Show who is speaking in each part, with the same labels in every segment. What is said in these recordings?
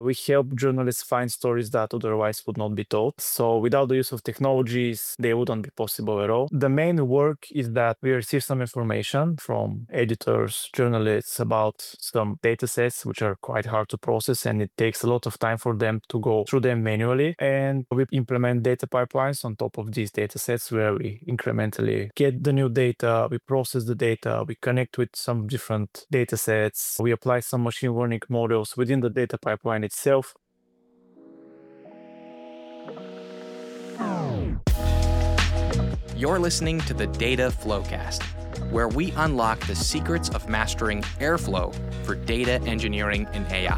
Speaker 1: We help journalists find stories that otherwise would not be told. So without the use of technologies, they wouldn't be possible at all. The main work is that we receive some information from editors, journalists about some data sets, which are quite hard to process, and it takes a lot of time for them to go through them manually. And we implement data pipelines on top of these data sets where we incrementally get the new data, we process the data, we connect with some different data sets, we apply some machine learning models within the data pipeline itself.
Speaker 2: You're listening to the Data Flowcast, where we unlock the secrets of mastering Airflow for data engineering and AI.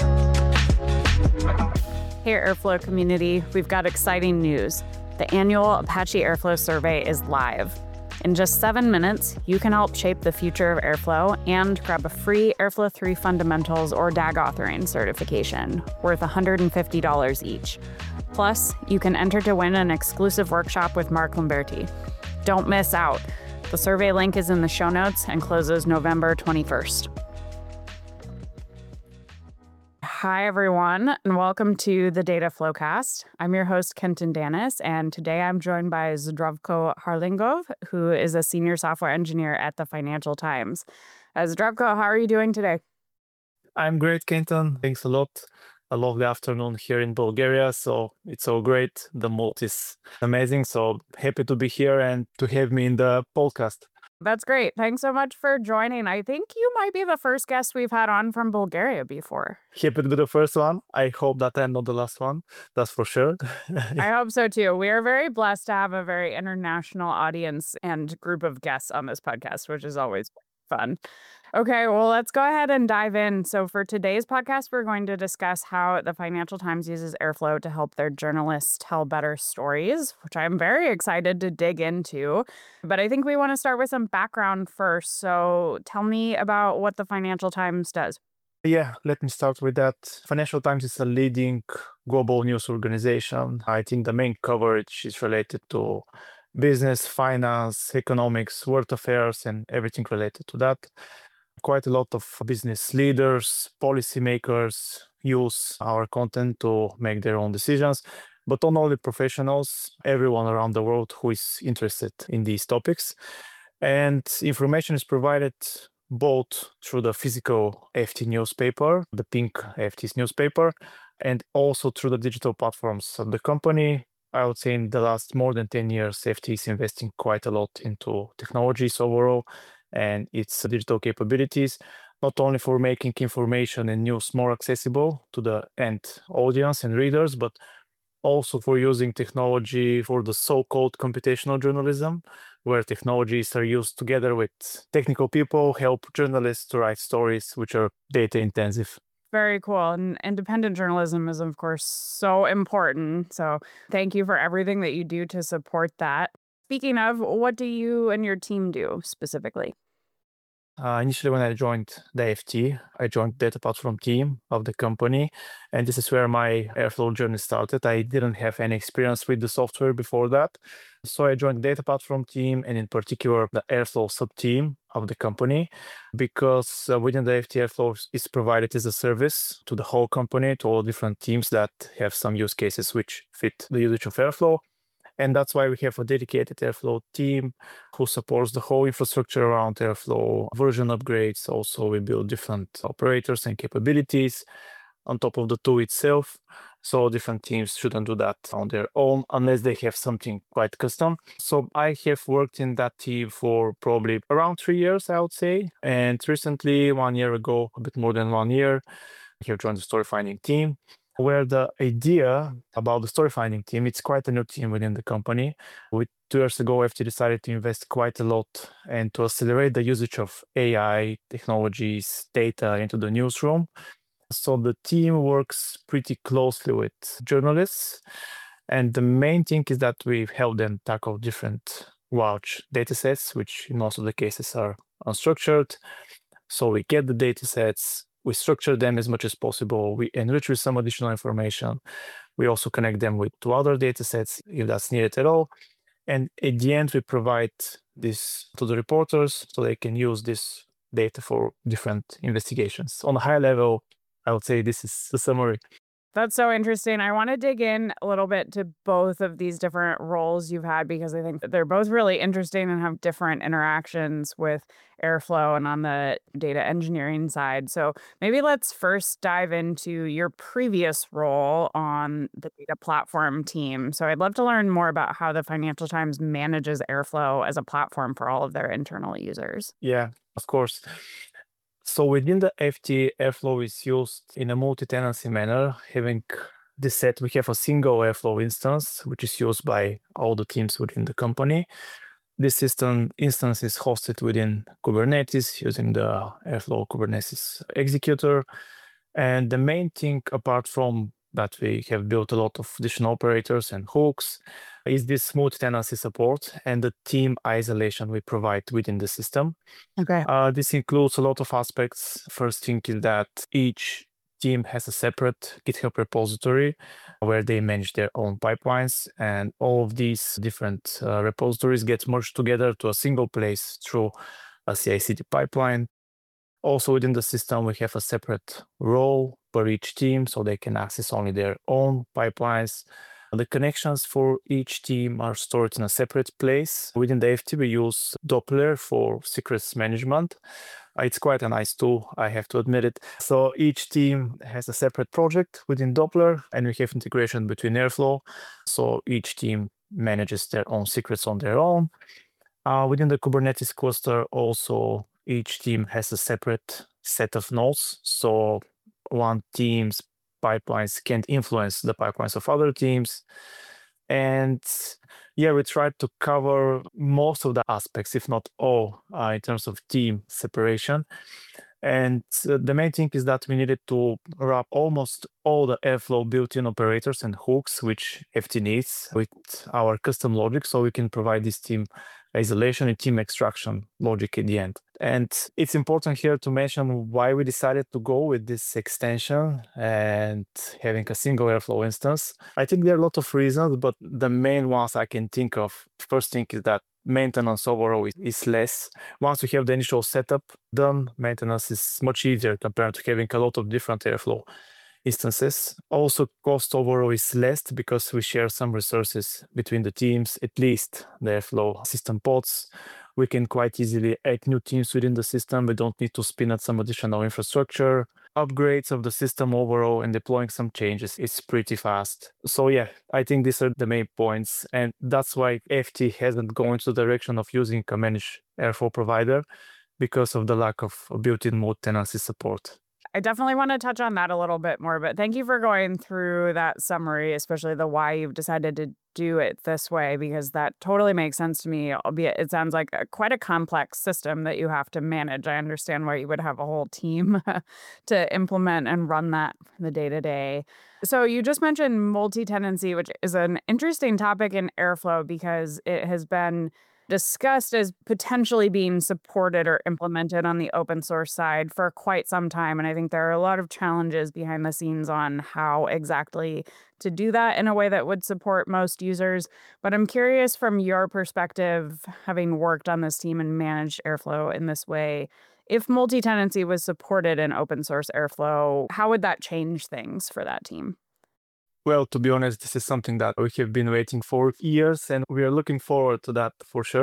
Speaker 3: Hey, Airflow community, we've got exciting news. The annual Apache Airflow survey is live. In just 7 minutes, you can help shape the future of Airflow and grab a free Airflow 3 Fundamentals or DAG authoring certification worth $150 each. Plus, you can enter to win an exclusive workshop with Mark Lamberti. Don't miss out. The survey link is in the show notes and closes November 21st. Hi, everyone, and welcome to the Data Flowcast. I'm your host, Kenton Danis, and today I'm joined by Zdravko Harlingov, who is a senior software engineer at the Financial Times. Zdravko, how are you doing today?
Speaker 1: I'm great, Kenton. Thanks a lot. A lovely afternoon here in Bulgaria, so it's all great. The mood is amazing, so happy to be here and to have me in the podcast.
Speaker 3: That's great. Thanks so much for joining. I think you might be the first guest we've had on from Bulgaria before.
Speaker 1: Happy to be the first one. I hope that I'm not the last one. That's for sure.
Speaker 3: I hope so too. We are very blessed to have a very international audience and group of guests on this podcast, which is always fun. Okay, well, let's go ahead and dive in. So for today's podcast, we're going to discuss how the Financial Times uses Airflow to help their journalists tell better stories, which I'm very excited to dig into. But I think we want to start with some background first. So tell me about what the Financial Times does.
Speaker 1: Yeah, let me start with that. Financial Times is a leading global news organization. I think the main coverage is related to business, finance, economics, world affairs, and everything related to that. Quite a lot of business leaders, policymakers use our content to make their own decisions, but not only professionals, everyone around the world who is interested in these topics. And information is provided both through the physical FT newspaper, the pink FT's newspaper, and also through the digital platforms of the company. I would say in the last more than 10 years, FT is investing quite a lot into technologies overall and its digital capabilities, not only for making information and news more accessible to the end audience and readers, but also for using technology for the so-called computational journalism, where technologies are used together with technical people, help journalists to write stories which are data intensive.
Speaker 3: Very cool. And independent journalism is, of course, so important. So thank you for everything that you do to support that. Speaking of, what do you and your team do specifically?
Speaker 1: Initially, when I joined the FT, I joined the data platform team of the company, and this is where my Airflow journey started. I didn't have any experience with the software before that, so I joined the data platform team, and in particular, the Airflow sub-team of the company, because within the FT, Airflow is provided as a service to the whole company, to all different teams that have some use cases which fit the usage of Airflow. And that's why we have a dedicated Airflow team who supports the whole infrastructure around Airflow, version upgrades. Also, we build different operators and capabilities on top of the tool itself. So different teams shouldn't do that on their own unless they have something quite custom. So I have worked in that team for probably around 3 years, I would say. And recently, 1 year ago, a bit more than 1 year, I have joined the story finding team, where the idea about the story finding team, it's quite a new team within the company. 2 years ago, FT decided to invest quite a lot and to accelerate the usage of AI technologies, data into the newsroom. So the team works pretty closely with journalists. And the main thing is that we help them tackle different large data sets, which in most of the cases are unstructured. So we get the data sets, we structure them as much as possible, we enrich with some additional information. We also connect them to other data sets if that's needed at all. And at the end, we provide this to the reporters so they can use this data for different investigations. On a high level, I would say this is the summary.
Speaker 3: That's so interesting. I want to dig in a little bit to both of these different roles you've had because I think that they're both really interesting and have different interactions with Airflow and on the data engineering side. So maybe let's first dive into your previous role on the data platform team. So I'd love to learn more about how the Financial Times manages Airflow as a platform for all of their internal users.
Speaker 1: Yeah, of course. So within the FT, Airflow is used in a multi-tenancy manner. Having this set, we have a single Airflow instance, which is used by all the teams within the company. This system instance is hosted within Kubernetes using the Airflow Kubernetes executor. And the main thing, apart from that we have built a lot of additional operators and hooks, is this multi-tenancy support and the team isolation we provide within the system.
Speaker 3: Okay.
Speaker 1: This includes a lot of aspects. First thing is that each team has a separate GitHub repository where they manage their own pipelines, and all of these different repositories get merged together to a single place through a CI/CD pipeline. Also within the system, we have a separate role per each team, so they can access only their own pipelines. The connections for each team are stored in a separate place. Within the FT, we use Doppler for secrets management. It's quite a nice tool, I have to admit it. So each team has a separate project within Doppler, and we have integration between Airflow. So each team manages their own secrets on their own. Within the Kubernetes cluster, also each team has a separate set of nodes. So one team's pipelines can't influence the pipelines of other teams. And yeah, we tried to cover most of the aspects, if not all, in terms of team separation. And the main thing is that we needed to wrap almost all the Airflow built-in operators and hooks, which FT needs, with our custom logic, so we can provide this team isolation and team extraction logic at the end. And it's important here to mention why we decided to go with this extension and having a single Airflow instance. I think there are a lot of reasons, but the main ones I can think of, first thing is that maintenance overall is less. Once we have the initial setup done, maintenance is much easier compared to having a lot of different Airflow instances. Also, cost overall is less because we share some resources between the teams, at least the Airflow system pods. We can quite easily add new teams within the system. We don't need to spin up some additional infrastructure. Upgrades of the system overall and deploying some changes is pretty fast. So yeah, I think these are the main points. And that's why FT hasn't gone into the direction of using a managed Airflow provider because of the lack of built-in multi-tenancy support.
Speaker 3: I definitely want to touch on that a little bit more, but thank you for going through that summary, especially the why you've decided to do it this way, because that totally makes sense to me, albeit it sounds like quite a complex system that you have to manage. I understand why you would have a whole team to implement and run that in the day-to-day. So you just mentioned multi-tenancy, which is an interesting topic in Airflow because it has been discussed as potentially being supported or implemented on the open source side for quite some time. And I think there are a lot of challenges behind the scenes on how exactly to do that in a way that would support most users. But I'm curious from your perspective, having worked on this team and managed Airflow in this way, if multi-tenancy was supported in open source Airflow, how would that change things for that team?
Speaker 1: Well, to be honest, this is something that we have been waiting for years, and we are looking forward to that for sure.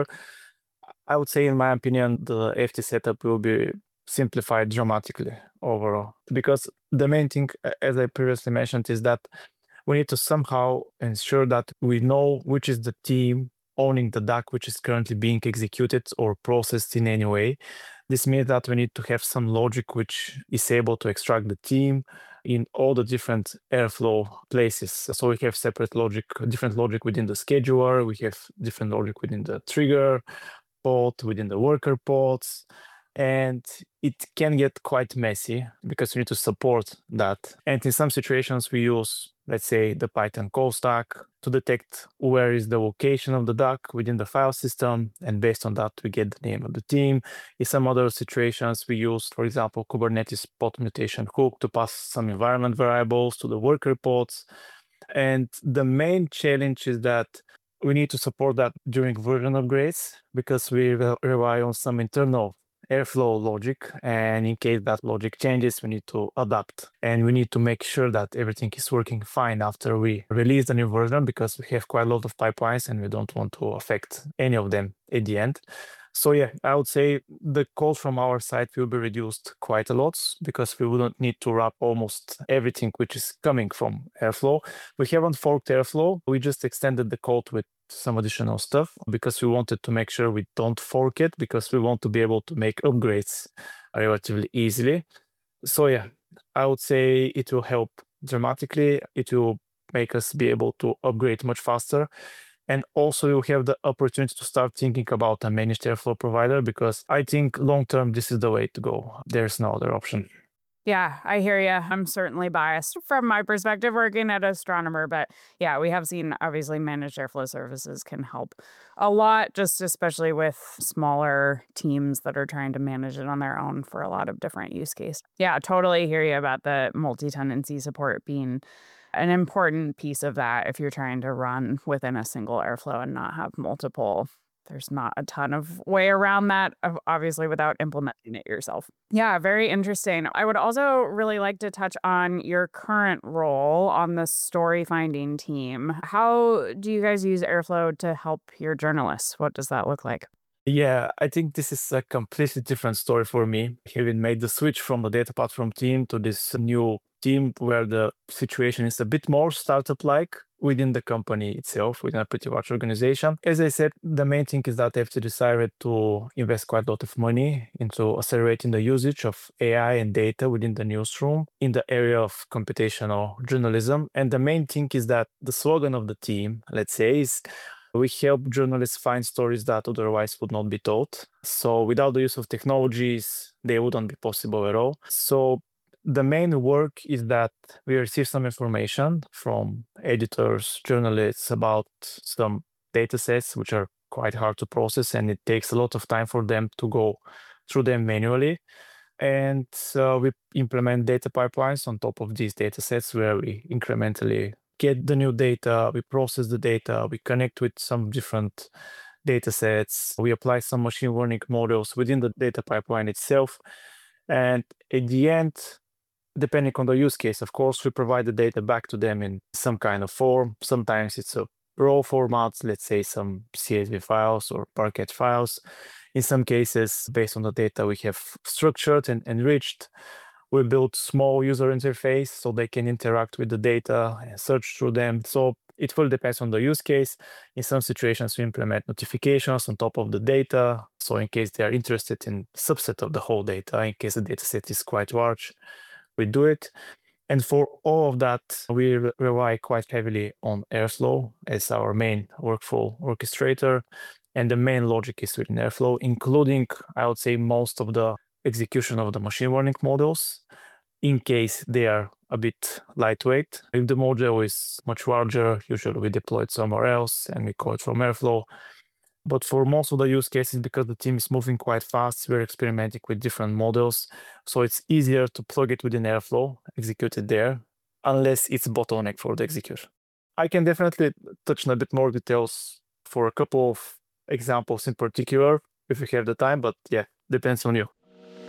Speaker 1: I would say, in my opinion, the FT setup will be simplified dramatically overall. Because the main thing, as I previously mentioned, is that we need to somehow ensure that we know which is the team owning the DAC which is currently being executed or processed in any way. This means that we need to have some logic which is able to extract the team in all the different Airflow places. So we have separate logic, different logic within the scheduler, we have different logic within the trigger pod, within the worker pods, and it can get quite messy because we need to support that. And in some situations, we use, let's say, the Python call stack to detect where is the location of the DAC within the file system. And based on that, we get the name of the team. In some other situations, we use, for example, Kubernetes pod mutation hook to pass some environment variables to the worker pods. And the main challenge is that we need to support that during version upgrades because we rely on some internal Airflow logic. And in case that logic changes, we need to adapt. And we need to make sure that everything is working fine after we release the new version, because we have quite a lot of pipelines and we don't want to affect any of them at the end. So yeah, I would say the code from our side will be reduced quite a lot, because we wouldn't need to wrap almost everything which is coming from Airflow. We haven't forked Airflow. We just extended the code with some additional stuff because we wanted to make sure we don't fork it, because we want to be able to make upgrades relatively easily. So yeah, I would say it will help dramatically. It will make us be able to upgrade much faster. And also you have the opportunity to start thinking about a managed Airflow provider, because I think long-term, this is the way to go. There's no other option.
Speaker 3: Yeah, I hear you. I'm certainly biased from my perspective working at Astronomer, but yeah, we have seen obviously managed Airflow services can help a lot, just especially with smaller teams that are trying to manage it on their own for a lot of different use cases. Yeah, totally hear you about the multi-tenancy support being an important piece of that if you're trying to run within a single Airflow and not have multiple. There's not a ton of way around that, obviously, without implementing it yourself. Yeah, very interesting. I would also really like to touch on your current role on the story finding team. How do you guys use Airflow to help your journalists? What does that look like?
Speaker 1: Yeah, I think this is a completely different story for me. Having made the switch from the data platform team to this new team where the situation is a bit more startup-like within the company itself, within a pretty large organization. As I said, the main thing is that they've decided to invest quite a lot of money into accelerating the usage of AI and data within the newsroom in the area of computational journalism. And the main thing is that the slogan of the team, let's say, is we help journalists find stories that otherwise would not be told. So without the use of technologies, they wouldn't be possible at all. So the main work is that we receive some information from editors, journalists about some data sets, which are quite hard to process, and it takes a lot of time for them to go through them manually. And we implement data pipelines on top of these data sets where we incrementally get the new data, we process the data, we connect with some different data sets, we apply some machine learning models within the data pipeline itself. And at the end, depending on the use case, of course, we provide the data back to them in some kind of form. Sometimes it's a raw format, let's say some CSV files or Parquet files. In some cases, based on the data we have structured and enriched, we build small user interface so they can interact with the data and search through them. So it will depend on the use case. In some situations, we implement notifications on top of the data. So in case they are interested in subset of the whole data, in case the data set is quite large, we do it. And for all of that, we rely quite heavily on Airflow as our main workflow orchestrator. And the main logic is within Airflow, including, I would say, most of the execution of the machine learning models, in case they are a bit lightweight. If the model is much larger, usually we deploy it somewhere else and we call it from Airflow. But for most of the use cases, because the team is moving quite fast, we're experimenting with different models. So it's easier to plug it within Airflow, execute it there, unless it's bottleneck for the execution. I can definitely touch on a bit more details for a couple of examples in particular, if we have the time, but yeah, depends on you.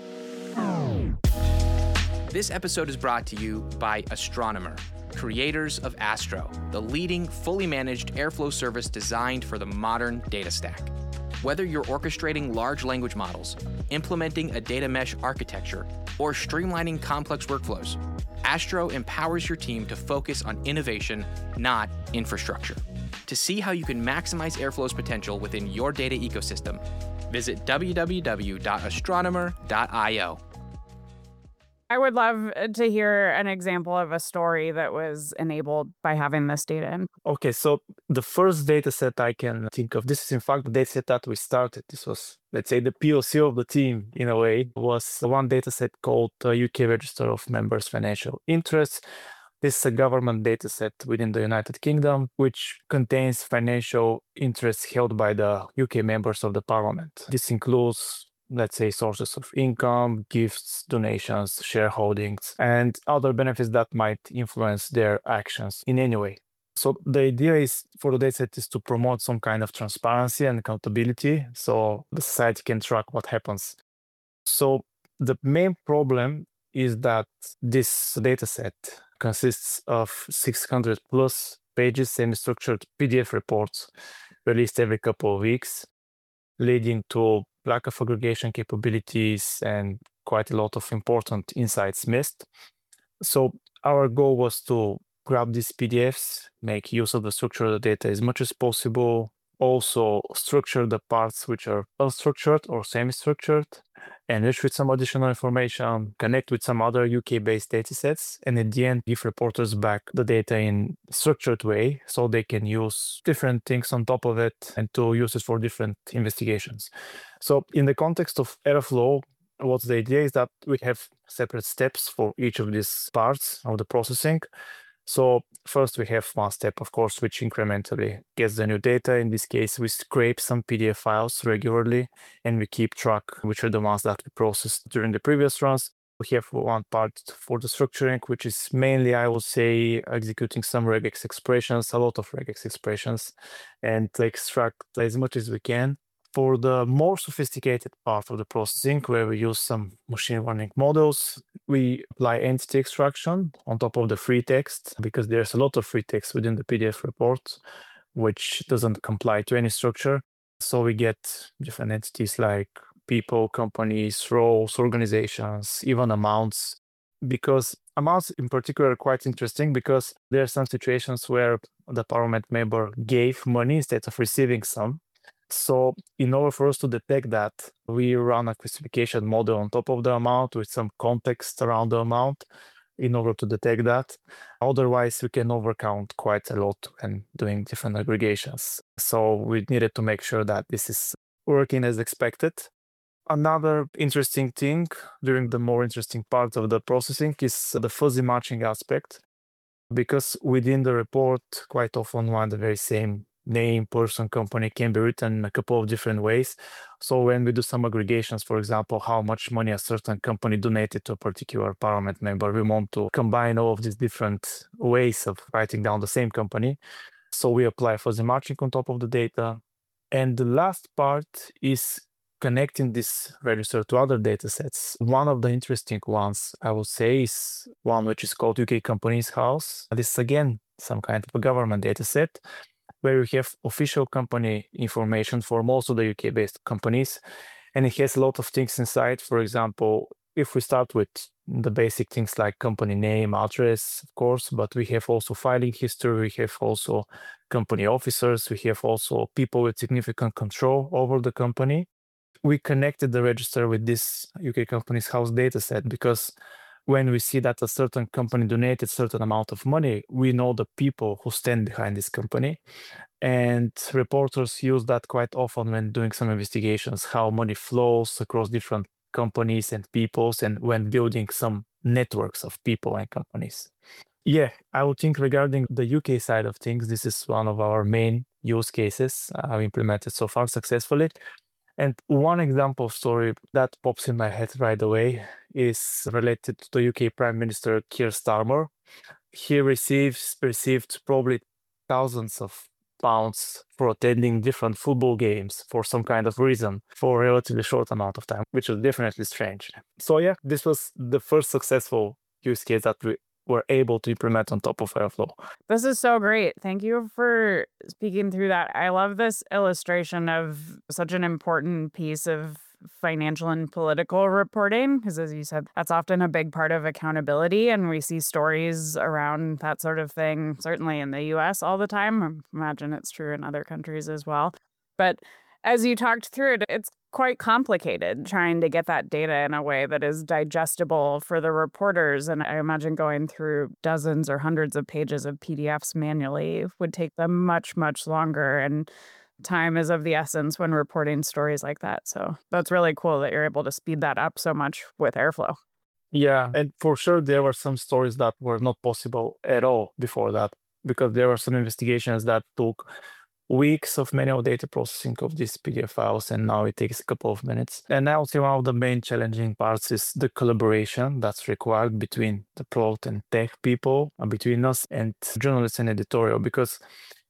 Speaker 2: This episode is brought to you by Astronomer, creators of Astro, the leading fully managed Airflow service designed for the modern data stack. Whether you're orchestrating large language models, implementing a data mesh architecture, or streamlining complex workflows, Astro empowers your team to focus on innovation, not infrastructure. To see how you can maximize Airflow's potential within your data ecosystem, visit www.astronomer.io.
Speaker 3: I would love to hear an example of a story that was enabled by having this data in.
Speaker 1: Okay, so the first data set I can think of, this is in fact the data set that we started. This was, let's say, the POC of the team in a way, was one data set called UK Register of Members' Financial Interests. This is a government data set within the United Kingdom, which contains financial interests held by the UK members of the parliament. This includes, let's say, sources of income, gifts, donations, shareholdings, and other benefits that might influence their actions in any way. So the idea is for the dataset is to promote some kind of transparency and accountability, so the society can track what happens So the main problem is that this dataset consists of 600 plus pages semi-structured PDF reports released every couple of weeks, leading to lack of aggregation capabilities and quite a lot of important insights missed. So our goal was to grab these PDFs, make use of the structured data as much as possible, also structure the parts which are unstructured or semi-structured, enrich with some additional information, connect with some other UK-based datasets, and at the end give reporters back the data in structured way so they can use different things on top of it and to use it for different investigations. So in the context of Airflow, what's the idea is that we have separate steps for each of these parts of the processing. So first we have one step, of course, which incrementally gets the new data. In this case, we scrape some PDF files regularly, and we keep track which are the ones that we processed during the previous runs. We have one part for the structuring, which is mainly, I would say, executing some regex expressions, a lot of regex expressions, and to extract as much as we can. For the more sophisticated part of the processing, where we use some machine learning models, we apply entity extraction on top of the free text, because there's a lot of free text within the PDF report, which doesn't comply to any structure. So we get different entities like people, companies, roles, organizations, even amounts, because amounts in particular are quite interesting because there are some situations where the Parliament member gave money instead of receiving some. So in order for us to detect that, we run a classification model on top of the amount with some context around the amount in order to detect that. Otherwise, we can overcount quite a lot when doing different aggregations. So we needed to make sure that this is working as expected. Another interesting thing during the more interesting part of the processing is the fuzzy matching aspect, because within the report, quite often one and the very same name, person, company can be written in a couple of different ways. So when we do some aggregations, for example, how much money a certain company donated to a particular Parliament member, we want to combine all of these different ways of writing down the same company. So we apply fuzzy matching on top of the data. And the last part is connecting this register to other data sets. One of the interesting ones, I would say, is one which is called UK Companies House. This is again some kind of a government data set where we have official company information for most of the UK-based companies, and it has a lot of things inside. For example, if we start with the basic things like company name, address, of course, but we have also filing history, we have also company officers, we have also people with significant control over the company. We connected the register with this UK Companies House dataset because when we see that a certain company donated a certain amount of money, we know the people who stand behind this company. And reporters use that quite often when doing some investigations, how money flows across different companies and peoples, and when building some networks of people and companies. Yeah, I would think regarding the UK side of things, this is one of our main use cases I've implemented so far successfully. And one example story that pops in my head right away is related to the UK Prime Minister Keir Starmer. He received probably thousands of pounds for attending different football games for some kind of reason for a relatively short amount of time, which was definitely strange. So yeah, this was the first successful use case that we were able to implement on top of Airflow.
Speaker 3: This is so great. Thank you for speaking through that. I love this illustration of such an important piece of financial and political reporting, because as you said, that's often a big part of accountability, and we see stories around that sort of thing, certainly in the US all the time. I imagine it's true in other countries as well. But as you talked through it, it's quite complicated trying to get that data in a way that is digestible for the reporters. And I imagine going through dozens or hundreds of pages of PDFs manually would take them much, much longer. And time is of the essence when reporting stories like that. So that's really cool that you're able to speed that up so much with Airflow.
Speaker 1: Yeah, and for sure there were some stories that were not possible at all before that, because there were some investigations that took weeks of manual data processing of these PDF files, and now it takes a couple of minutes. And I would say one of the main challenging parts is the collaboration that's required between the product and tech people, between us and journalists and editorial, because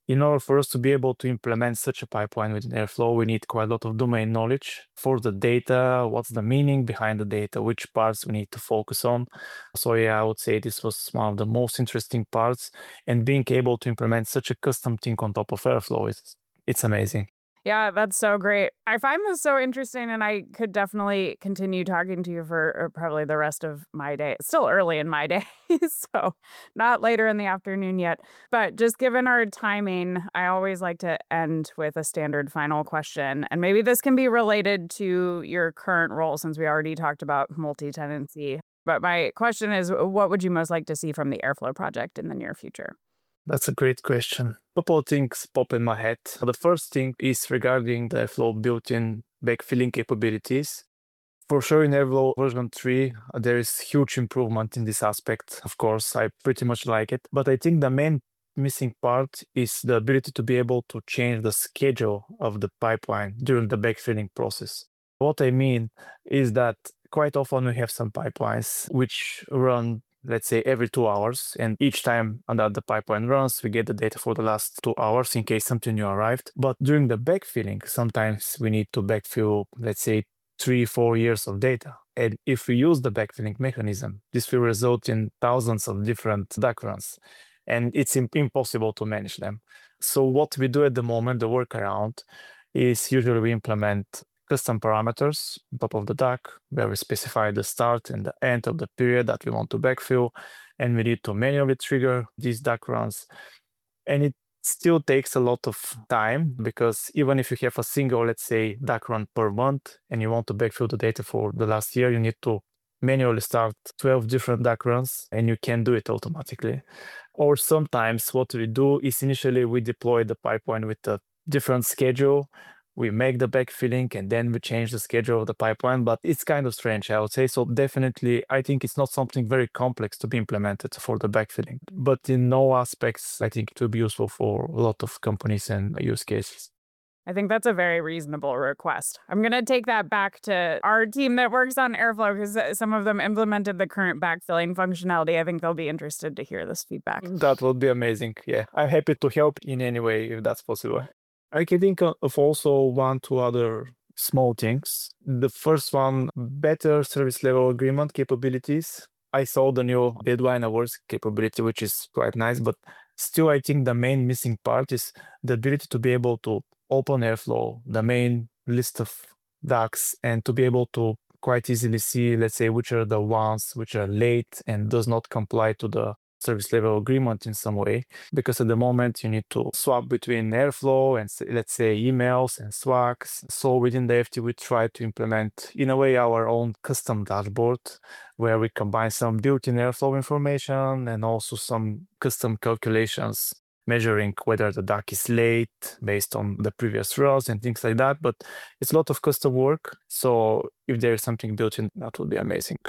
Speaker 1: In order for us to be able to implement such a pipeline within Airflow, we need quite a lot of domain knowledge for the data, what's the meaning behind the data, which parts we need to focus on. So yeah, I would say this was one of the most interesting parts, and being able to implement such a custom thing on top of Airflow, it's amazing.
Speaker 3: Yeah, that's so great. I find this so interesting, and I could definitely continue talking to you for probably the rest of my day. It's still early in my day, so not later in the afternoon yet. But just given our timing, I always like to end with a standard final question. And maybe this can be related to your current role since we already talked about multi-tenancy. But my question is, what would you most like to see from the Airflow project in the near future?
Speaker 1: That's a great question. A couple of things pop in my head. The first thing is regarding the Airflow built-in backfilling capabilities. For sure, in Airflow version 3, there is huge improvement in this aspect. Of course, I pretty much like it. But I think the main missing part is the ability to be able to change the schedule of the pipeline during the backfilling process. What I mean is that quite often we have some pipelines which run, let's say, every 2 hours, and each time that the pipeline runs, we get the data for the last 2 hours in case something new arrived. But during the backfilling, sometimes we need to backfill, let's say, 3-4 years of data. And if we use the backfilling mechanism, this will result in thousands of different DAC runs, and it's impossible to manage them. So what we do at the moment, the workaround, is usually we implement custom parameters on top of the DAC, where we specify the start and the end of the period that we want to backfill, and we need to manually trigger these DAC runs. And it still takes a lot of time, because even if you have a single, let's say, DAC run per month, and you want to backfill the data for the last year, you need to manually start 12 different DAC runs, and you can do it automatically. Or sometimes what we do is initially we deploy the pipeline with a different schedule. We make the backfilling and then we change the schedule of the pipeline, but it's kind of strange, I would say. So definitely, I think it's not something very complex to be implemented for the backfilling. But in all aspects, I think it will be useful for a lot of companies and use cases.
Speaker 3: I think that's a very reasonable request. I'm going to take that back to our team that works on Airflow, because some of them implemented the current backfilling functionality. I think they'll be interested to hear this feedback.
Speaker 1: That would be amazing. Yeah, I'm happy to help in any way if that's possible. I can think of also 1-2 other small things. The first one, better service level agreement capabilities. I saw the new deadline awards capability, which is quite nice, but still I think the main missing part is the ability to be able to open Airflow, the main list of DACs, and to be able to quite easily see, let's say, which are the ones which are late and does not comply to the service level agreement in some way, because at the moment you need to swap between Airflow and, let's say, emails and Swacks. So within the FT, we try to implement in a way our own custom dashboard, where we combine some built-in Airflow information and also some custom calculations measuring whether the DAC is late based on the previous runs and things like that. But it's a lot of custom work, so if there is something built in, that would be amazing.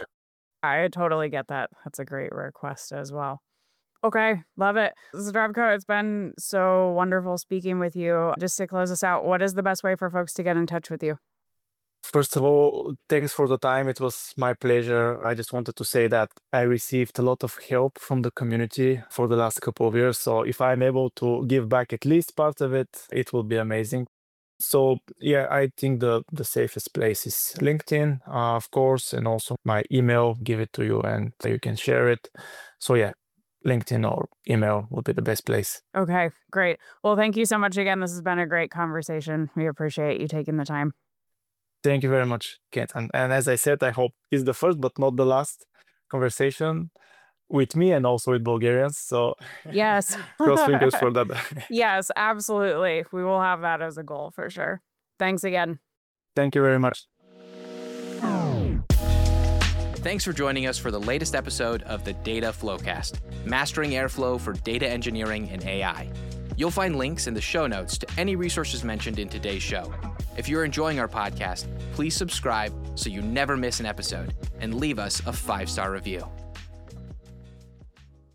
Speaker 3: I totally get that. That's a great request as well. Okay, love it. Zdravko, it's been so wonderful speaking with you. Just to close us out, what is the best way for folks to get in touch with you?
Speaker 1: First of all, thanks for the time. It was my pleasure. I just wanted to say that I received a lot of help from the community for the last couple of years. So if I'm able to give back at least part of it, it will be amazing. So yeah, I think the safest place is LinkedIn, of course, and also my email, give it to you and you can share it. So yeah, LinkedIn or email would be the best place.
Speaker 3: Okay, great. Well, thank you so much again. This has been a great conversation. We appreciate you taking the time.
Speaker 1: Thank you very much, Kate. And as I said, I hope it's the first but not the last conversation with me and also with Bulgarians. So
Speaker 3: yes,
Speaker 1: cross fingers for that.
Speaker 3: Yes, absolutely. We will have that as a goal for sure. Thanks again.
Speaker 1: Thank you very much.
Speaker 2: Thanks for joining us for the latest episode of the Data Flowcast, mastering Airflow for data engineering and AI. You'll find links in the show notes to any resources mentioned in today's show. If you're enjoying our podcast, please subscribe so you never miss an episode and leave us a 5-star review.